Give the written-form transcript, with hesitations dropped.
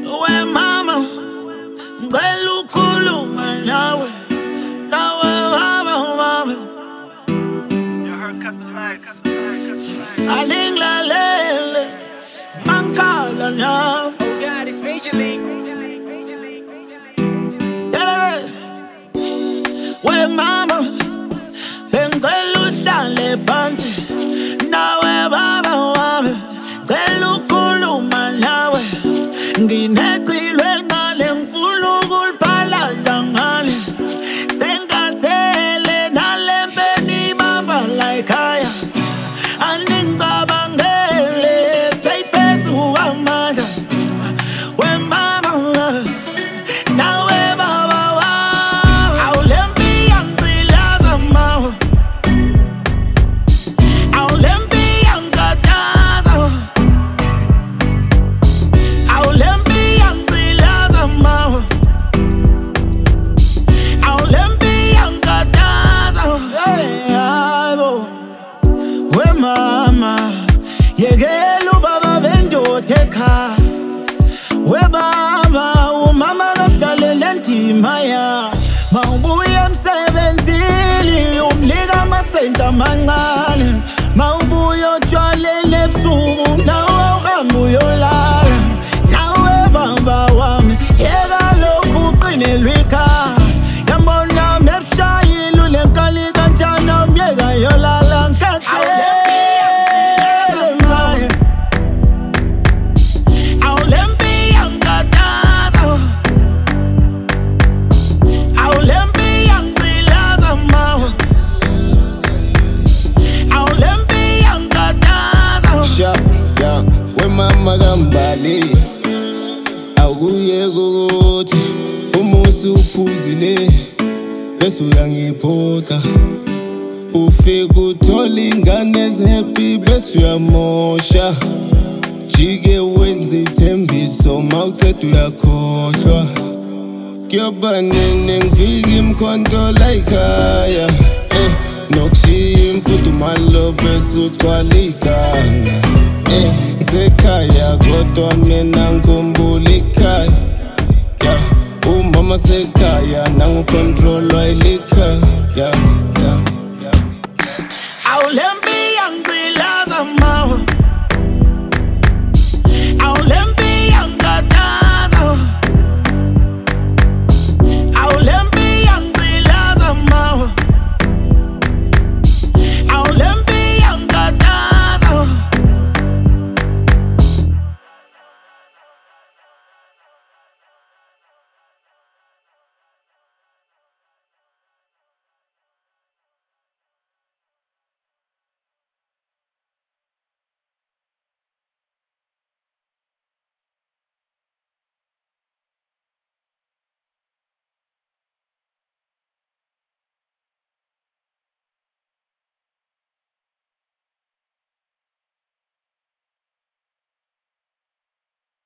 We mama, ngicela ukhuluma nawe. Nawe mama, alingilalele mangikhala nawe. Oh God, it's Major League. Yeah. We mama, bengicela uhlale phansi. Nawe baba wami, ngicela ukhuluma nawe. Nginecilwe elincane ngifuna ukuliphalaza ngale. Sengathele nalempeni ibamba la ekhaya. Aningicabangele seyiphezu kwamandla. We mama, nawe baba wami, awulempi yangigqilaza mawe. Awulempi yangikhathaza. Awulempi yangigqilaza mawe. Awulempi yangikhathaza. Hey, hayibo. We mama, yekela ubaba bendoda ekhaya. We baba, umama kahlale ndima ya. Mawubuya emsebenzini umnika amasenti amancane. Mawubuya otshwaleni ebusuku nawe uhamba uyolala. Nawe baba wami, yeka lokhu uqinelwe ikhaya. Yambona mebshayile ulenkali kanjani umyeka yolala ngikhathele maye. Awulempi yangikhathaza. Awulempi yangigqilaza mawe. Awulempi yangikhathaza. Sharp, yeah. We mama kambali awuye ukuthi umusi uphuzile bese uyangiphotha. Ufika uthola ingane ezihappy bese uyamosha. Jike wenza ithembiso mawuceda uyakhohlwa. Kuyoba nene ngifika imkhonto la ekhaya. Nokushiya imfudumalo bese ugcwala iganga. Ngisekhaya kodwa mina ngikhumbula ikhaya. Yeah. Umama sekhaya nangu control wayelikhaya. Yeah. Awulempi